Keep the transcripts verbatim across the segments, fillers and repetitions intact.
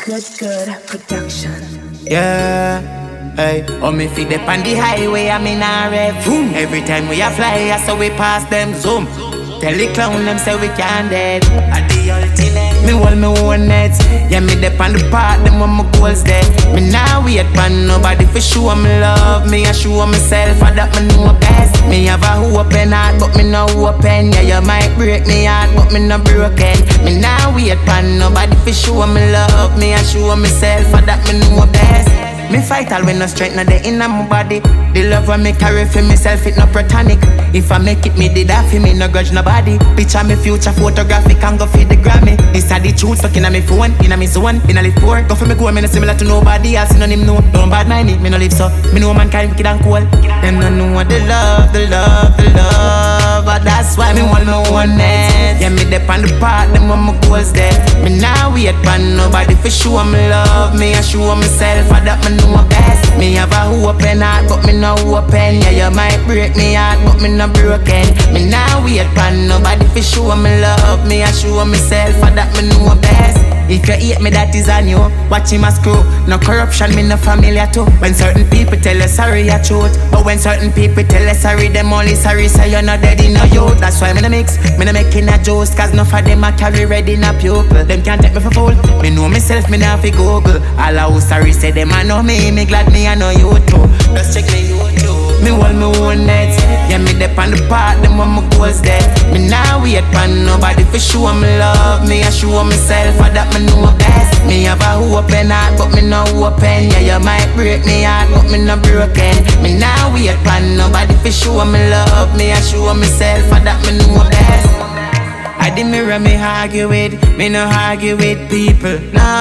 Good, good production. Yeah, hey. Oh, me feed up on the highway, I'm in a rev. Boom. Every time we a fly, I saw we pass them zoom. Tell the clown them say we can't dead. At the ultimate, me hold me own nets. Yeah, me dep on the part, them when my goals dead. Me now wait for nobody for show me love. Me I show myself, I that me know best. Me have a open heart, but me no open. Yeah, you might break me heart, but me no broken. Me now wait for nobody for show me love. Me I show myself, I that me know best. Me fight all when no strength not the inner my body. The love when me carry for myself, it no platonic. If I make it, me did that for me, no grudge nobody. Picture me future photographic and go feed the Grammy. This are the truth stuck in a me phone, in a me zone, in a live poor. Go for me go, me no similar to nobody else, none him know. Don't bad mind it, me no live so. Me know mankind wicked and cold. Them no know the love, the love, the love. But that's why me want no one net. Yeah, me dep on the part, them when my goals there. Me now wait for nobody for show me love. Me I show myself, I that me know best. Me have a open heart, but me no open. Yeah, you might break me heart, but me no broken. Me now wait for nobody for show me love. Me I show myself, I that me know best. If you hate me, that is on you. Watch him a screw. No corruption, me no familiar too. When certain people tell you sorry, I truth. But when certain people tell you sorry, them only sorry, so you're not dead in no youth. That's why me no mix, me no making a jokes. Cause enough of them I carry red in a pupil. Them can't take me for fool. Me know myself, me now fi Google. All who sorry say them I know me. Me glad me I know you too. Just check me YouTube. Me hold me own nets. Yeah, me dep on the part, them when my goals dead. Me now wait for nobody for show me love. Me I show myself, I that me know best. Me have a open heart, but me no open. Yeah, you might break me heart, but me no broken. Me now wait for nobody for show me love. Me I show myself, I that me know best. I the mirror me argue with, me no argue with people,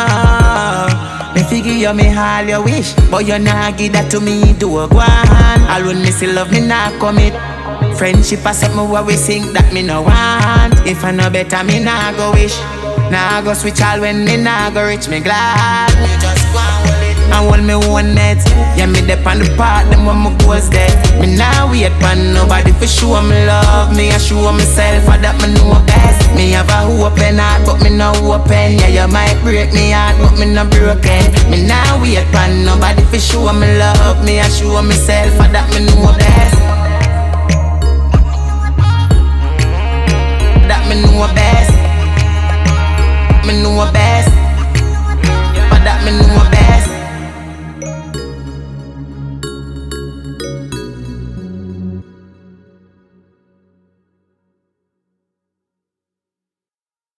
no. Me figure you me all your wish, but you nah give that to me, do a go on. All when me still love me nah commit. Friendship is something what we think that me no want. If I know better, me nah go wish. Nah go switch all when me nah go reach me glad. Me just go and hold it and hold me one net. Yeah, me dep on the part, them when my goals dead. Me nah wait for nobody for show me love. Me I show myself, I that me know best. Me have a open heart, but me no open. Yeah, you might break me heart, but me no broken. Me nah wait for nobody for show me love. Me I show myself, I that me know best. That me know best. Me know best.